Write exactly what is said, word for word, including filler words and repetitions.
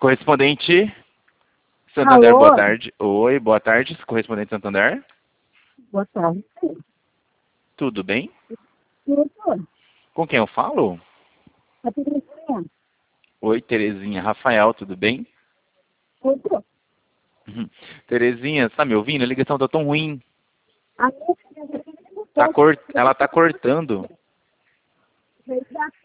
Correspondente Santander, Alô? boa tarde. Oi, boa tarde, correspondente Santander. Boa tarde. Tudo bem? Tudo. Com quem eu falo? A Terezinha. Oi, Terezinha. Rafael, tudo bem? Tudo. Uhum. Terezinha, você tá me ouvindo? A ligação tá tão ruim. A minha filha já tem que Tá cor... Ela tá cortando. mudar.